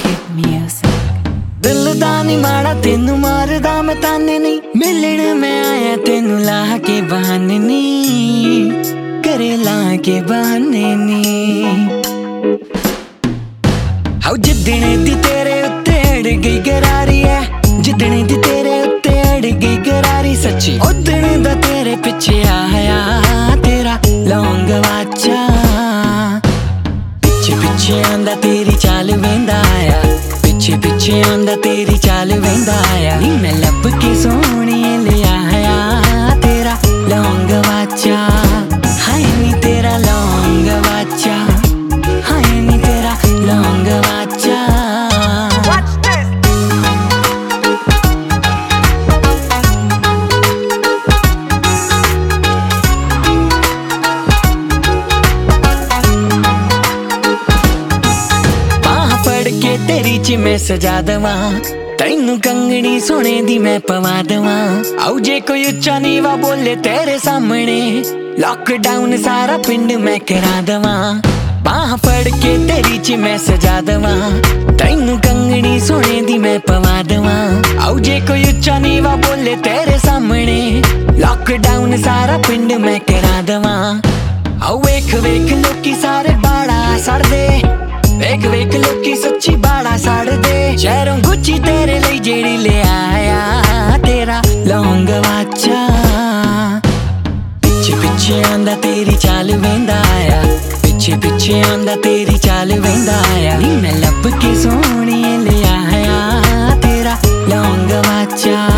दिल दा नी माड़ा तेनू मारदा मैं ताने नहीं, मिलण मैं आया तेनू ला के बहाने नी, करे ला के बहाने नी। हाउ जिद्दने दी तेरे उत्ते अड़ गई गरारी है, जिद्दने दी तेरे उत्ते अड़ गई गरारी सच्ची, उद्दने दा तेरे पिछे आया तेरा लौंग वाचा, पिछे पिछे आंदा तेरी चाल वेंदा आया, पिछे पिछे आंदा तेरी चाल वेंदा आया, नी मैं लब के सोहणिए ले आया तेरा लौंग वाचा, हाय नी तेरा लौंग वाचा, हाय नी तेरा लौंग वाचा। के तेरी च मैं सजा दवा, तैनू कंगनी सोने दी मैं पवा दवा, आउ जे कोई उच्चा नीवा बोले तेरे सामने, लॉकडाउन सारा पिंड मैं करा दवा, बाह पड़ के तेरी च मैं सजा दवा, तैनू कंगनी सोने दी मैं पवा दवा, आउ जे कोई उच्चा नीवा बोले तेरे सामने, लॉकडाउन सारा पिंड मैं करा दवा। आउ वेख वेख लोकी सारे बाड़ा सड़ दे, वेख वेख लोकी सच्ची बाड़ा साड़ दे, शहरों गुच्ची तेरे लिए जेड़ी ले आया तेरा लौंग वाचा, पिछे पिछे आंदा तेरी चाल वेंदा आया, पिछे पिछे आंदा तेरी चाल वेंदा आया, नी मैं लब के सोहणिए ले आया तेरा लौंग वाचा।